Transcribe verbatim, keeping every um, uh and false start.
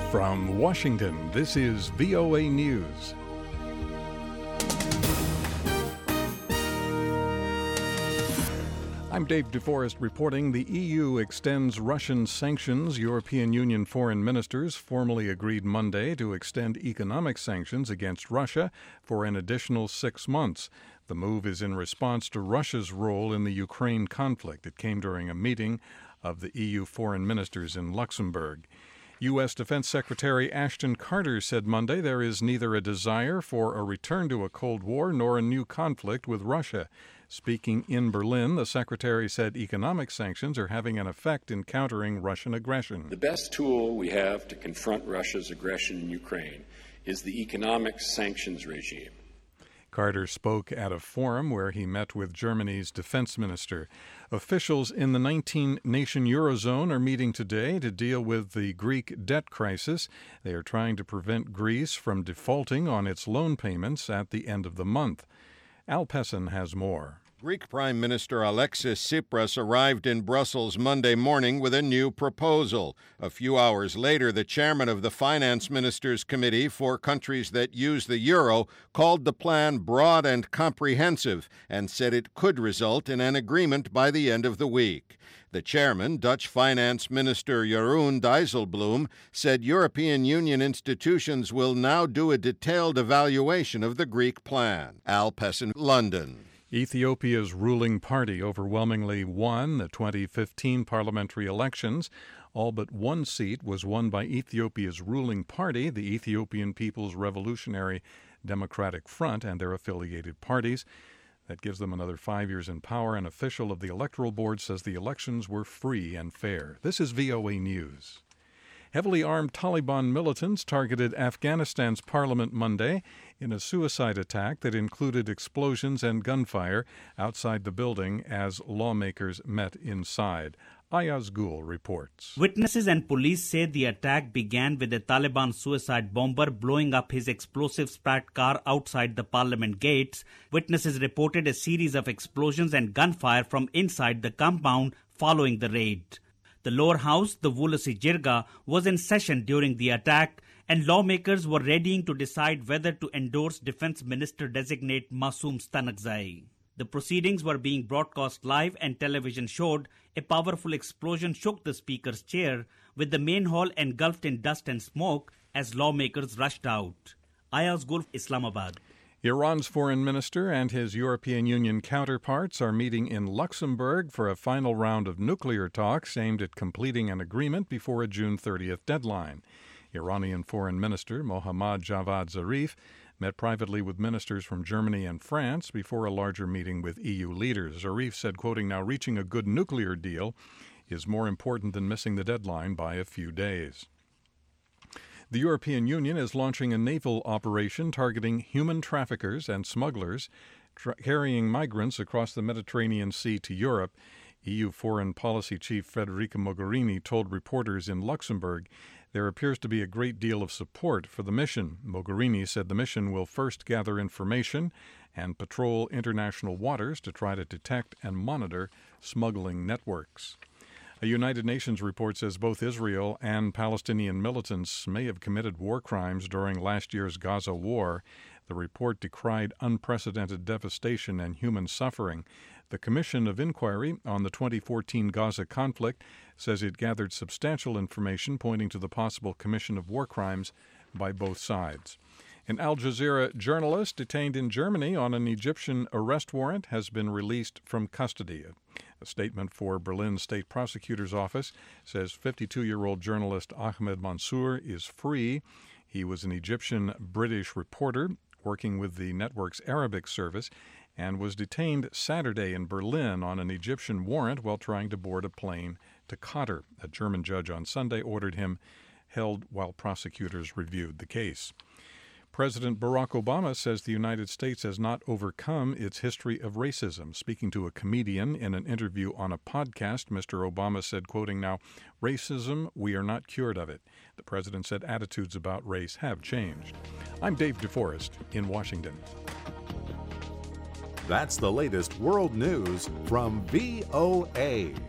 From Washington, this is V O A News. I'm Dave DeForest reporting the E U extends Russian sanctions. European Union foreign ministers formally agreed Monday to extend economic sanctions against Russia for an additional six months. The move is in response to Russia's role in the Ukraine conflict. It came during a meeting of the E U foreign ministers in Luxembourg. U S. Defense Secretary Ashton Carter said Monday there is neither a desire for a return to a Cold War nor a new conflict with Russia. Speaking in Berlin, the secretary said economic sanctions are having an effect in countering Russian aggression. The best tool we have to confront Russia's aggression in Ukraine is the economic sanctions regime. Carter spoke at a forum where he met with Germany's defense minister. Officials in the nineteen-nation Eurozone are meeting today to deal with the Greek debt crisis. They are trying to prevent Greece from defaulting on its loan payments at the end of the month. Al Pessin has more. Greek Prime Minister Alexis Tsipras arrived in Brussels Monday morning with a new proposal. A few hours later, the chairman of the Finance Ministers' Committee for countries that use the euro called the plan broad and comprehensive and said it could result in an agreement by the end of the week. The chairman, Dutch Finance Minister Jeroen Dijsselbloem, said European Union institutions will now do a detailed evaluation of the Greek plan. Al Pessin, London. Ethiopia's ruling party overwhelmingly won the twenty fifteen parliamentary elections. All but one seat was won by Ethiopia's ruling party, the Ethiopian People's Revolutionary Democratic Front, and their affiliated parties. That gives them another five years in power. An official of the Electoral Board says the elections were free and fair. This is V O A News. Heavily armed Taliban militants targeted Afghanistan's parliament Monday in a suicide attack that included explosions and gunfire outside the building as lawmakers met inside. Ayaz Gul reports. Witnesses and police say the attack began with a Taliban suicide bomber blowing up his explosive-packed car outside the parliament gates. Witnesses reported a series of explosions and gunfire from inside the compound following the raid. The lower house, the Vulasi Jirga, was in session during the attack, and lawmakers were readying to decide whether to endorse Defense Minister-designate Masoom Stanakzai. The proceedings were being broadcast live, and television showed a powerful explosion shook the speaker's chair, with the main hall engulfed in dust and smoke as lawmakers rushed out. Ayaz Gul, Islamabad. Iran's foreign minister and his European Union counterparts are meeting in Luxembourg for a final round of nuclear talks aimed at completing an agreement before a June thirtieth deadline. Iranian Foreign Minister Mohammad Javad Zarif met privately with ministers from Germany and France before a larger meeting with E U leaders. Zarif said, quoting, "Now reaching a good nuclear deal is more important than missing the deadline by a few days." The European Union is launching a naval operation targeting human traffickers and smugglers tra- carrying migrants across the Mediterranean Sea to Europe. E U Foreign Policy Chief Federica Mogherini told reporters in Luxembourg there appears to be a great deal of support for the mission. Mogherini said the mission will first gather information and patrol international waters to try to detect and monitor smuggling networks. A United Nations report says both Israel and Palestinian militants may have committed war crimes during last year's Gaza war. The report decried unprecedented devastation and human suffering. The Commission of Inquiry on the twenty fourteen Gaza conflict says it gathered substantial information pointing to the possible commission of war crimes by both sides. An Al Jazeera journalist detained in Germany on an Egyptian arrest warrant has been released from custody. A statement for Berlin State Prosecutor's Office says fifty-two-year-old journalist Ahmed Mansour is free. He was an Egyptian-British reporter working with the network's Arabic service and was detained Saturday in Berlin on an Egyptian warrant while trying to board a plane to Qatar. A German judge on Sunday ordered him held while prosecutors reviewed the case. President Barack Obama says the United States has not overcome its history of racism. Speaking to a comedian in an interview on a podcast, Mister Obama said, quoting now, "Racism, we are not cured of it." The president said attitudes about race have changed. I'm Dave DeForest in Washington. That's the latest world news from V O A.